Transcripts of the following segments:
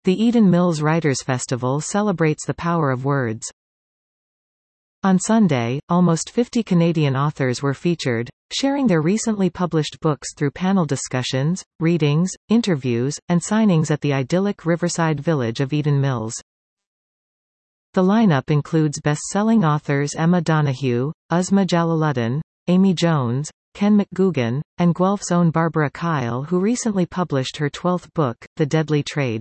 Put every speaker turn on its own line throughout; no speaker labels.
The Eden Mills Writers' Festival celebrates the power of words. On Sunday, almost 50 Canadian authors were featured, sharing their recently published books through panel discussions, readings, interviews, and signings at the idyllic riverside village of Eden Mills. The lineup includes best-selling authors Emma Donoghue, Uzma Jalaluddin, Amy Jones, Ken McGugan, and Guelph's own Barbara Kyle, who recently published her 12th book, The Deadly Trade.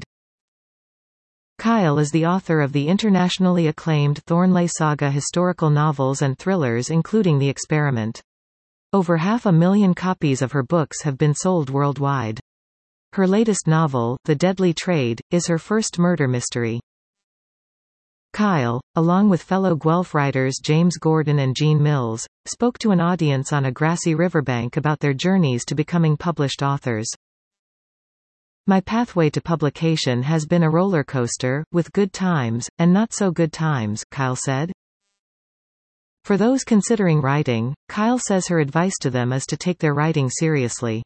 Kyle is the author of the internationally acclaimed Thornley Saga historical novels and thrillers including The Experiment. Over 500,000 copies of her books have been sold worldwide. Her latest novel, The Deadly Trade, is her first murder mystery. Kyle, along with fellow Guelph writers James Gordon and Jean Mills, spoke to an audience on a grassy riverbank about their journeys to becoming published authors. My pathway to publication has been a roller coaster, with good times, and not so good times, Kyle said. For those considering writing, Kyle says her advice to them is to take their writing seriously.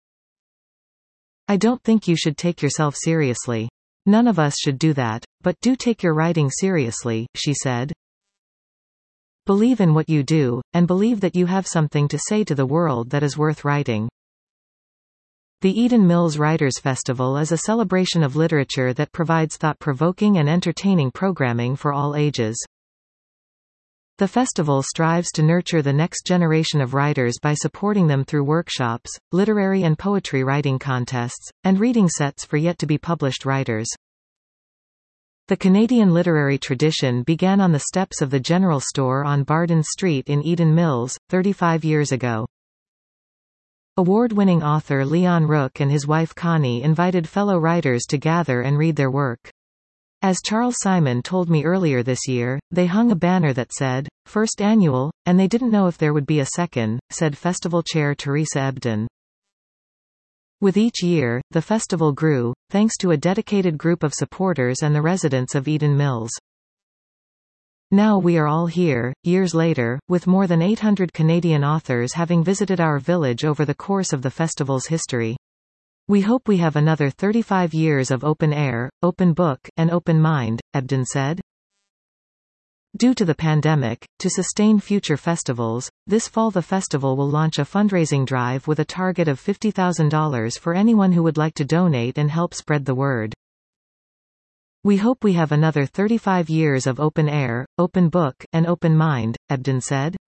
I don't think you should take yourself seriously. None of us should do that, but do take your writing seriously, she said. Believe in what you do, and believe that you have something to say to the world that is worth writing. The Eden Mills Writers' Festival is a celebration of literature that provides thought-provoking and entertaining programming for all ages. The festival strives to nurture the next generation of writers by supporting them through workshops, literary and poetry writing contests, and reading sets for yet-to-be-published writers. The Canadian literary tradition began on the steps of the General Store on Barden Street in Eden Mills, 35 years ago. Award-winning author Leon Rook and his wife Connie invited fellow writers to gather and read their work. As Charles Simon told me earlier this year, they hung a banner that said, "First Annual," and they didn't know if there would be a second, said festival chair Teresa Ebden. With each year, the festival grew, thanks to a dedicated group of supporters and the residents of Eden Mills. Now we are all here, years later, with more than 800 Canadian authors having visited our village over the course of the festival's history. We hope we have another 35 years of open air, open book, and open mind, Ebden said. Due to the pandemic, to sustain future festivals, this fall the festival will launch a fundraising drive with a target of $50,000 for anyone who would like to donate and help spread the word. We hope we have another 35 years of open air, open book, and open mind, Ebden said.